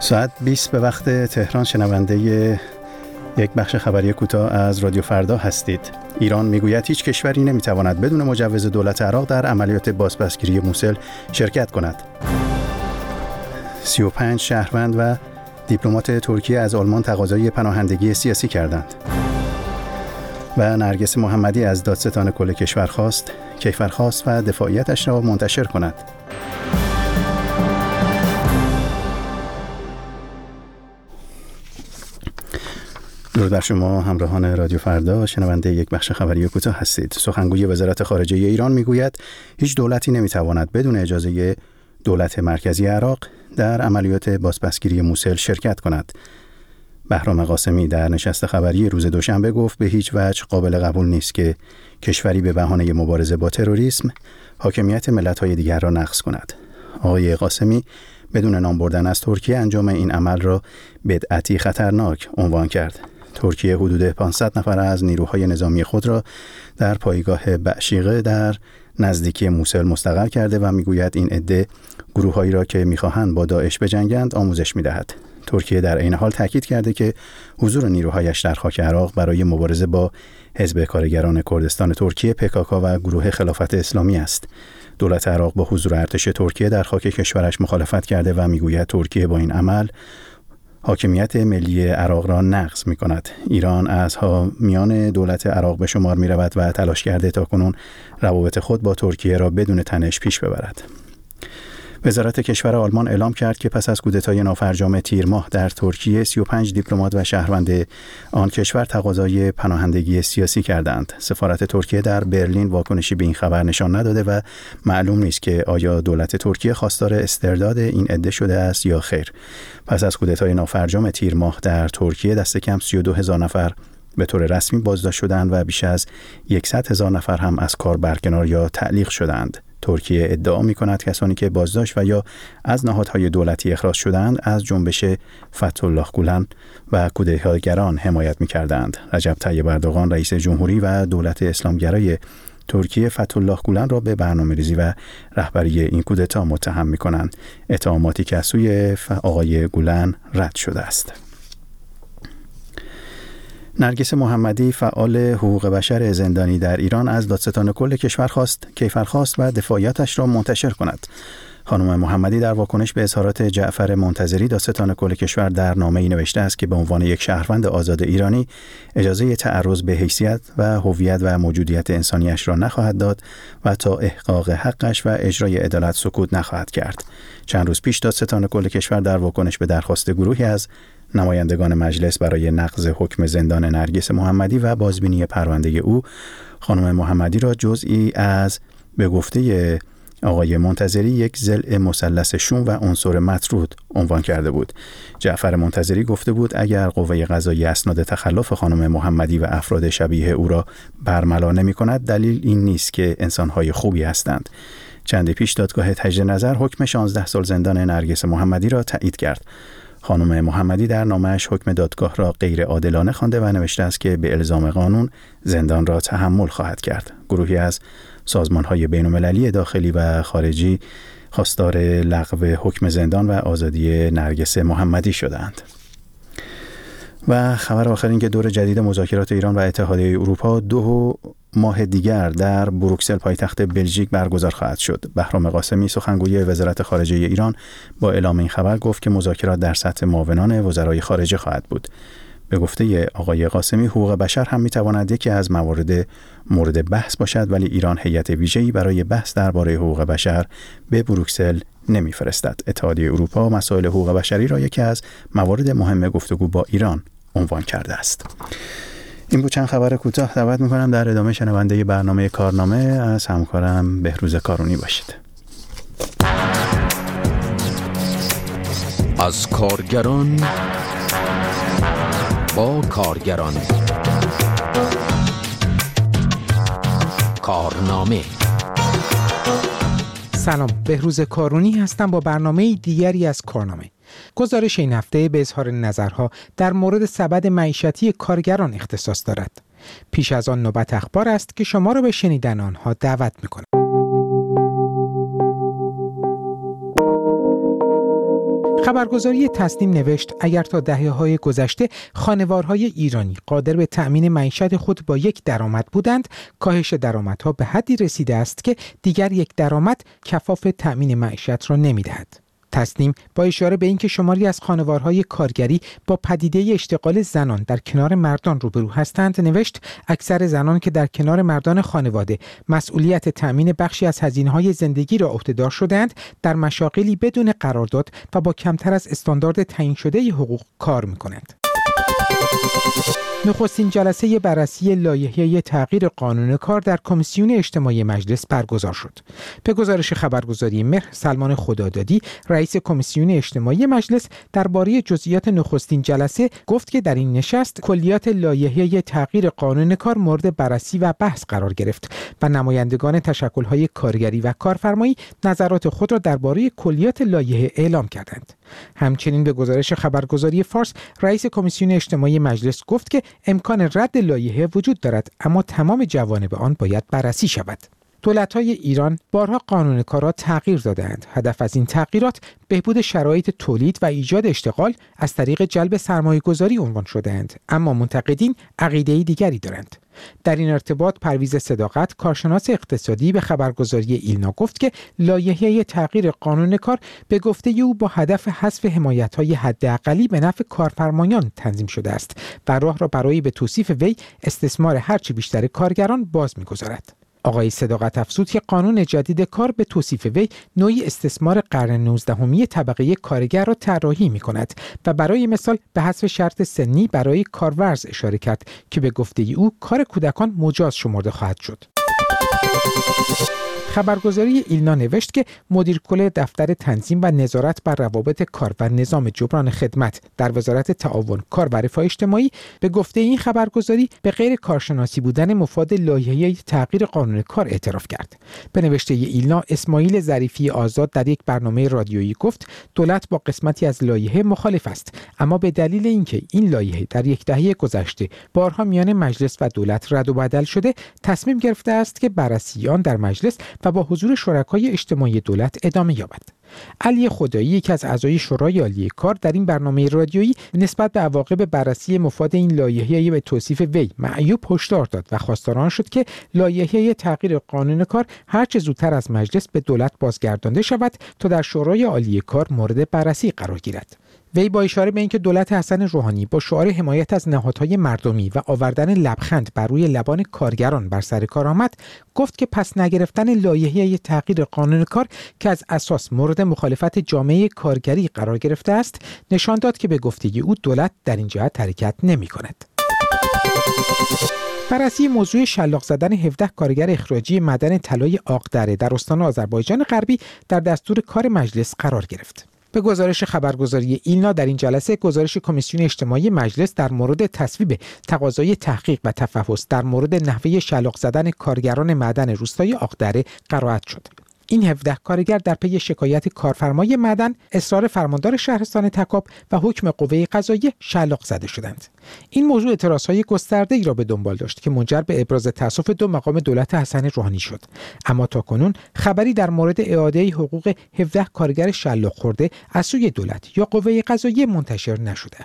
ساعت 20 به وقت تهران شنونده یک بخش خبری کوتاه از رادیو فردا هستید. ایران میگوید هیچ کشوری نمیتواند بدون مجوز دولت عراق در عملیات بازپسگیری موسل شرکت کند. 35 شهروند و دیپلمات ترکیه از آلمان تقاضای پناهندگی سیاسی کردند. و نرگس محمدی از دادستان کل کشور خواست کیفرخواست و دفاعیتش را منتشر کند. درود بر شما همراهان رادیو فردا، شنونده یک بخش خبری کوتاه هستید. سخنگوی وزارت خارجه ایران میگوید هیچ دولتی نمیتواند بدون اجازه دولت مرکزی عراق در عملیات بازپسگیری موسل شرکت کند. بهرام قاسمی در نشست خبری روز دوشنبه گفت به هیچ وجه قابل قبول نیست که کشوری به بهانه مبارزه با تروریسم حاکمیت ملت‌های دیگر را نقض کند. آقای قاسمی بدون نام بردن از ترکیه انجام این عمل را بدعتی خطرناک عنوان کرد. ترکیه حدود 500 نفر از نیروهای نظامی خود را در پایگاه بعشیقه در نزدیکی موسل مستقر کرده و میگوید این عده گروه‌هایی را که می‌خواهند با داعش بجنگند آموزش می‌دهد. ترکیه در این حال تاکید کرده که حضور نیروهایش در خاک عراق برای مبارزه با حزب کارگران کردستان ترکیه PKK و گروه خلافت اسلامی است. دولت عراق با حضور ارتش ترکیه در خاک کشورش مخالفت کرده و میگوید ترکیه با این عمل حاکمیت ملی عراق را نقض می‌کند. ایران از حامیان دولت عراق به شمار می‌رود و تلاش کرده تاکنون روابط خود با ترکیه را بدون تنش پیش ببرد. وزارت کشور آلمان اعلام کرد که پس از کودتای نافرجام تیر ماه در ترکیه 35 دیپلمات و شهروند آن کشور تقاضای پناهندگی سیاسی کردند. سفارت ترکیه در برلین واکنشی به این خبر نشان نداده و معلوم نیست که آیا دولت ترکیه خواستار استرداد این عده شده است یا خیر. پس از کودتای نافرجام تیر ماه در ترکیه دست کم 32,000 نفر به طور رسمی بازداشت شدند و بیش از 100,000 نفر هم از کار برکنار یا تعلیق شدند. ترکیه ادعا می‌کند کسانی که بازداشت و یا از نهادهای دولتی اخراج شدند از جنبش فتح الله گولن و کودتاگران حمایت می‌کردند. رجب طیب اردوغان رئیس جمهوری و دولت اسلامگرای ترکیه فتح الله گولن را به برنامه‌ریزی و رهبری این کودتا متهم می‌کنند. اتهاماتی که از سوی آقای گولن رد شده است. نرگس محمدی فعال حقوق بشر زندانی در ایران از دادستان کل کشور کیفرخواست و دفاعیتش را منتشر کند. خانم محمدی در واکنش به اظهارات جعفر منتظری دادستان کل کشور در نامه‌ای نوشته است که به عنوان یک شهروند آزاد ایرانی اجازه تعرض به حیثیت و هویت و موجودیت انسانیش را نخواهد داد و تا احقاق حقش و اجرای عدالت سکوت نخواهد کرد. چند روز پیش دادستان کل کشور در واکنش به درخواست گروهی از نمایندگان مجلس برای نقض حکم زندان نرگس محمدی و بازبینی پرونده او، خانم محمدی را جزئی از به گفته آقای منتظری یک ضلع مثلث شوم و عنصر مطرود عنوان کرده بود. جعفر منتظری گفته بود اگر قوه قضاییه اسناد تخلف خانم محمدی و افراد شبیه او را برملا نمی‌کند دلیل این نیست که انسان‌های خوبی هستند. چندی پیش دادگاه تجدید نظر حکم 16 سال زندان نرگس محمدی را تایید کرد. خانم محمدی در نامه‌اش حکم دادگاه را غیر عادلانه خوانده و نوشته است که به الزام قانون زندان را تحمل خواهد کرد. گروهی از سازمان‌های بین‌المللی داخلی و خارجی خواستار لغو حکم زندان و آزادی نرگس محمدی شدند. و خبر آخر این که دور جدید مذاکرات ایران و اتحادیه اروپا 2 ماه دیگر در بروکسل پایتخت بلژیک برگزار خواهد شد. بهرام قاسمی سخنگوی وزارت خارجه ایران با اعلام این خبر گفت که مذاکرات در سطح معاونان وزرای خارجه خواهد بود. به گفته آقای قاسمی حقوق بشر هم میتواند یکی از مورد بحث باشد، ولی ایران هیئت ویژه‌ای برای بحث درباره حقوق بشر به بروکسل نمیفرستد. اتحادیه اروپا مسائل حقوق بشری را یکی از موارد مهم گفتگو با ایران عنوان کرده است. این بود چند خبر کوتاه. دعوت میکنم در ادامه شنونده برنامه کارنامه از همکارم بهروز کارونی باشید. از کارگران با کارگران، کارنامه. سلام، بهروز کارونی هستم با برنامه دیگری از کارنامه. گزارش این هفته به اظهار نظرها در مورد سبد معیشتی کارگران اختصاص دارد. پیش از آن نوبت اخبار است که شما را به شنیدن آنها دعوت می‌کنم. خبرگزاری تصنیم نوشت اگر تا دهه‌های گذشته خانوارهای ایرانی قادر به تأمین معیشت خود با یک درآمد بودند، کاهش درآمدها به حدی رسیده است که دیگر یک درآمد کفاف تأمین معیشت را نمی‌دهد. تصنیم با اشاره به اینکه شماری از خانوارهای کارگری با پدیده اشتغال زنان در کنار مردان روبرو هستند نوشت اکثر زنان که در کنار مردان خانواده مسئولیت تأمین بخشی از هزینه‌های زندگی را عهده‌دار شدند، در مشاغلی بدون قرارداد و با کمتر از استاندارد تعیین شده حقوق کار می‌کنند. نخستین جلسه بررسی لایحه تغییر قانون کار در کمیسیون اجتماعی مجلس برگزار شد. به گزارش خبرگزاری مهر، سلمان خدادادی، رئیس کمیسیون اجتماعی مجلس درباره جزئیات نخستین جلسه گفت که در این نشست کلیات لایحه تغییر قانون کار مورد بررسی و بحث قرار گرفت و نمایندگان تشکل‌های کارگری و کارفرمایی نظرات خود را درباره کلیات لایحه اعلام کردند. همچنین به گزارش خبرگزاری فارس، رئیس کمیسیون اجتماعی مجلس گفت که امکان رد لایحه وجود دارد، اما تمام جوانب آن باید بررسی شود. دولت‌های ایران بارها قانون کار را تغییر دادند. هدف از این تغییرات بهبود شرایط تولید و ایجاد اشتغال از طریق جلب سرمایه‌گذاری عنوان شده‌اند، اما منتقدین عقیده‌ای دیگری دارند. در این ارتباط پرویز صداقت، کارشناس اقتصادی، به خبرگزاری ایلنا گفت که لایحه تغییر قانون کار به گفته او با هدف حذف حمایت‌های حداقلی به نفع کارفرمایان تنظیم شده است و راه را برای به توصیف وی استثمار هرچه بیشتر کارگران باز می‌گذارد. آقای صداقت افزود که قانون جدید کار به توصیف وی نوعی استثمار قرن 19 طبقه کارگر را طراحی می‌کند و برای مثال به حذف شرط سنی برای کارورز اشاره کرد که به گفته او کار کودکان مجاز شمرده خواهد شد. خبرگزاری ایلنا نوشت که مدیر کل دفتر تنظیم و نظارت بر روابط کار و نظام جبران خدمت در وزارت تعاون، کار و رفاه اجتماعی به گفته این خبرگزاری به غیر کارشناسی بودن مفاد لایحه تغییر قانون کار اعتراف کرد. به نوشته ایلنا، اسماعیل ظریفی آزاد در یک برنامه رادیویی گفت دولت با قسمتی از لایحه مخالف است، اما به دلیل اینکه این لایحه در یک دهه گذشته بارها میان مجلس و دولت رد و بدل شده، تصمیم گرفته است که بررسی آن در مجلس و با حضور شرکای اجتماعی دولت ادامه یابد. علی خدایی، یکی از اعضای شورای عالی کار، در این برنامه رادیویی نسبت به عواقب بررسی مفاد این لایحه به توصیف وی معیوب هشدار داد و خواستار آن شد که لایحه تغییر قانون کار هرچه زودتر از مجلس به دولت بازگردانده شود تا در شورای عالی کار مورد بررسی قرار گیرد. وی با اشاره به اینکه دولت حسن روحانی با شعار حمایت از نهادهای مردمی و آوردن لبخند بر روی لبان کارگران بر سر کار آمد، گفت که پس نگرفتن لایحه تغییر قانون کار که از اساس مورد مخالفت جامعه کارگری قرار گرفته است، نشان داد که به گفته او دولت در این جهت حرکت نمی‌کند. بررسی موضوع شلاق زدن 17 کارگر اخراجی معدن طلای آقدره در استان آذربایجان غربی در دستور کار مجلس قرار گرفت. به گزارش خبرگزاری ایلنا، در این جلسه گزارش کمیسیون اجتماعی مجلس در مورد تصویب تقاضای تحقیق و تفحص در مورد نحوه شلاق زدن کارگران معدن روستای آقدره قرائت شد. این 17 کارگر در پی شکایت کارفرمای معدن، اصرار فرماندار شهرستان تکاب و حکم قوه قضاییه شلاق زده شدند. این موضوع اعتراضهای گسترده‌ای را به دنبال داشت که منجر به ابراز تأسف دو مقام دولت حسن روحانی شد، اما تاکنون خبری در مورد اعاده حقوق 17 کارگر شلاق خورده از سوی دولت یا قوه قضاییه منتشر نشده.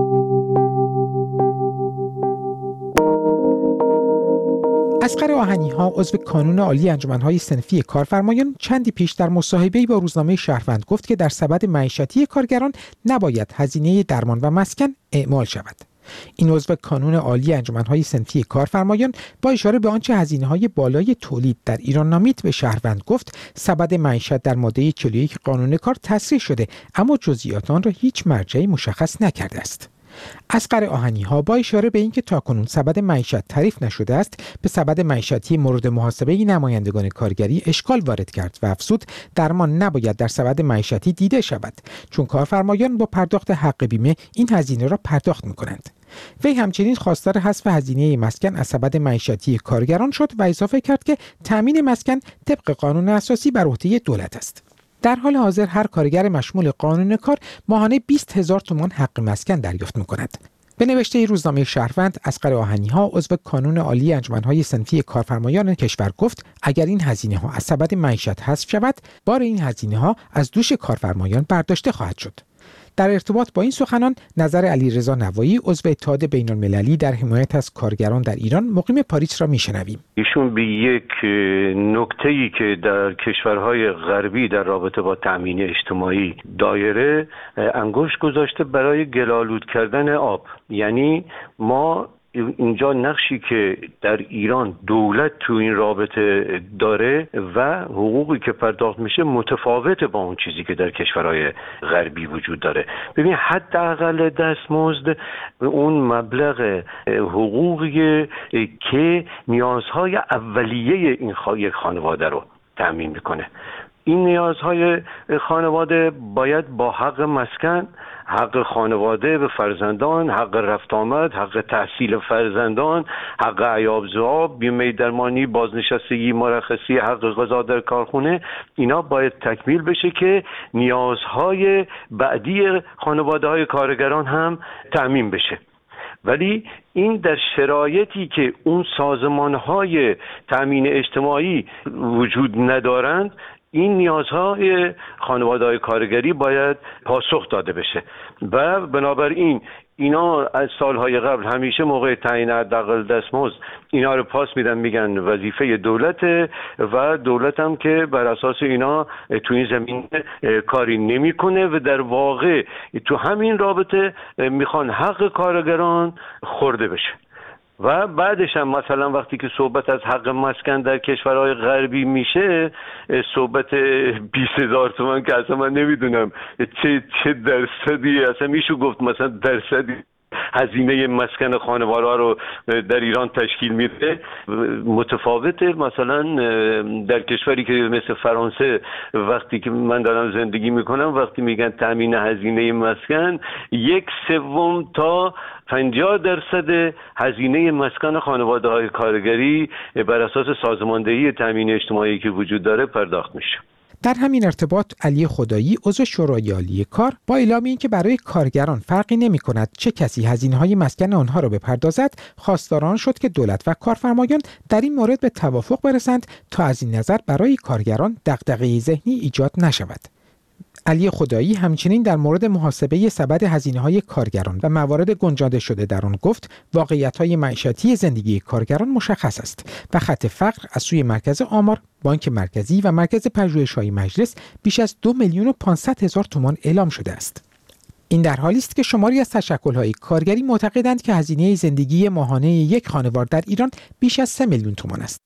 اصغر آهنی‌ها، عضو کانون عالی انجمن‌های صنفی کارفرمایان، چندی پیش در مصاحبه‌ای با روزنامه شهروند گفت که در سبد معیشتی کارگران نباید هزینه درمان و مسکن اعمال شود. این عضو کانون عالی انجمن‌های صنفی کارفرمایان با اشاره به آنچه هزینه‌های بالای تولید در ایران نامید به شهروند گفت سبد معیشت در ماده 41 قانون کار تصریح شده، اما جزئیات آن را هیچ مرجعی مشخص نکرده است. اصغر آهنی‌ها با اشاره به اینکه تاکنون سبد معیشت تعریف نشده است، به سبد معیشتی مورد محاسبه نمایندگان کارگری اشکال وارد کرد و افزود درمان نباید در سبد معیشتی دیده شود، چون کارفرمایان با پرداخت حق بیمه این هزینه را پرداخت می‌کنند. وی همچنین خواستار حذف هزینه مسکن از سبد معیشتی کارگران شد و اضافه کرد که تامین مسکن طبق قانون اساسی بر عهده دولت است. در حال حاضر هر کارگر مشمول قانون کار ماهانه 20,000 تومان حق مسکن دریافت می‌کند. به نوشته روزنامه شهروند، اصغر آهنی‌ها، عضو کانون عالی انجمن‌های صنفی کارفرمایان کشور گفت اگر این هزینه‌ها از سبد معیشت حذف شود، بار این هزینه‌ها از دوش کارفرمایان برداشته خواهد شد. در ارتباط با این سخنان نظر علیرضا نوایی عضو اتحاد بین‌المللی در حمایت از کارگران در ایران مقیم پاریس را میشنویم. ایشون به یک نکته‌ای که در کشورهای غربی در رابطه با تامین اجتماعی دایره انگشت گذاشته برای گل‌آلود کردن آب. یعنی ما اینجا نقشی که در ایران دولت تو این رابطه داره و حقوقی که پرداخت میشه متفاوت با اون چیزی که در کشورهای غربی وجود داره. ببین حداقل دستمزد اون مبلغ حقوقی که نیازهای اولیه این یک خانواده رو تامین میکنه. این نیازهای خانواده باید با حق مسکن، حق خانواده به فرزندان، حق رفت آمد، حق تحصیل فرزندان، حق عیاب ذواب، بیمه درمانی، بازنشستگی مرخصی، حق غذا در کارخونه، اینا باید تکمیل بشه که نیازهای بعدی خانواده‌های کارگران هم تأمین بشه. ولی این در شرایطی که اون سازمان‌های تأمین اجتماعی وجود ندارند، این نیازهای خانواده‌های کارگری باید پاسخ داده بشه و بنابراین اینا از سالهای قبل همیشه موقع تعیین حداقل دستمزد اینا رو پاس میدن، میگن وظیفه دولته و دولت هم که بر اساس اینا تو این زمین کاری نمیکنه و در واقع تو همین رابطه میخوان حق کارگران خورده بشه. و بعدش هم مثلا وقتی که صحبت از حق مسکن در کشورهای غربی میشه، صحبت 20,000 تومان که اصلا من نمیدونم چه درصدی، اصلا میشه گفت مثلا درصدی هزینه مسکن خانواده رو در ایران تشکیل میده متفاوته. مثلا در کشوری که مثل فرانسه وقتی که من دارم زندگی میکنم، وقتی میگن تامین هزینه مسکن 1/3 تا 50% هزینه مسکن خانواده‌های کارگری بر اساس سازماندهی تامین اجتماعی که وجود داره پرداخت میشه. در همین ارتباط علی خدایی عضو شورای عالی کار با اعلام اینکه برای کارگران فرقی نمی‌کند چه کسی هزینه‌های مسکن آنها را بپردازد، خواستاران شد که دولت و کارفرمایان در این مورد به توافق برسند تا از این نظر برای کارگران دغدغه ذهنی ایجاد نشود. علی خدایی همچنین در مورد محاسبه سبد هزینه‌های کارگران و موارد گنجانده شده در آن گفت واقعیت‌های معیشتی زندگی کارگران مشخص است و خط فقر از سوی مرکز آمار، بانک مرکزی و مرکز پژوهش‌های مجلس بیش از 2,500,000 تومان اعلام شده است. این در حالی است که شماری از تشکل‌های کارگری معتقدند که هزینه زندگی ماهانه یک خانوار در ایران بیش از 3 میلیون تومان است.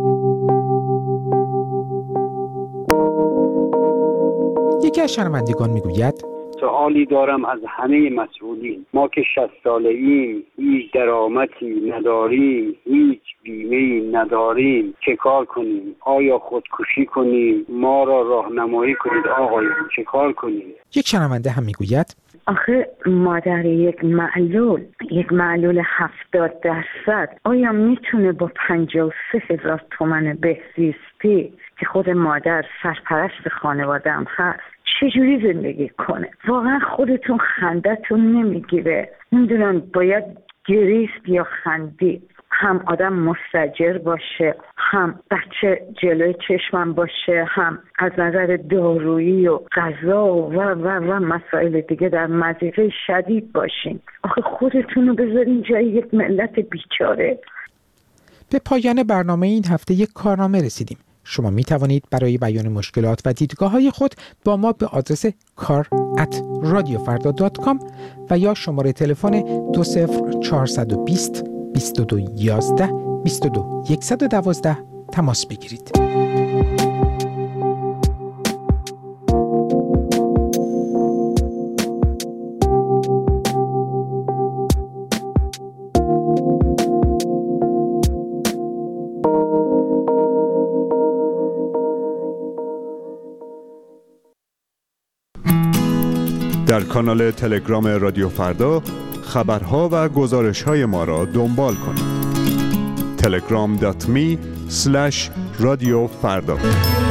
یکی از شنوندگان میگوید سوالی دارم از همه مسئولین. ما که 60 ساله‌ایم، هیچ درآمدی نداریم، هیچ بیمه‌ای نداریم، چه کار کنیم؟ آیا خودکشی کنیم؟ ما را راهنمایی کنید آقایان، چه کار کنیم؟ یک شنونده هم میگوید آخه مادر یک معلول 70% آیا میتونه با 53,000 تومان بهزیستی که خود مادر سرپرست خانواده هم هست چجوری زندگی کنه؟ واقعا خودتون خندتون نمیگیره. نمیدونم باید گریست یا خندید. هم آدم مستاجر باشه، هم بچه جلوی چشمم باشه، هم از نظر دارویی و غذا و مسائل دیگه در مضیقه شدید باشین. آخه خودتون رو بذارین جای یک ملت بیچاره. به پایان برنامه این هفته یک کارنامه رسیدیم. شما می توانید برای بیان مشکلات و دیدگاه‌های خود با ما به آدرس kar@radiofarda.com و یا شماره تلفن 20420 2211 22 112 تماس بگیرید. در کانال تلگرام رادیو فردا خبرها و گزارش‌های ما را دنبال کنید. telegram.me/radiofarda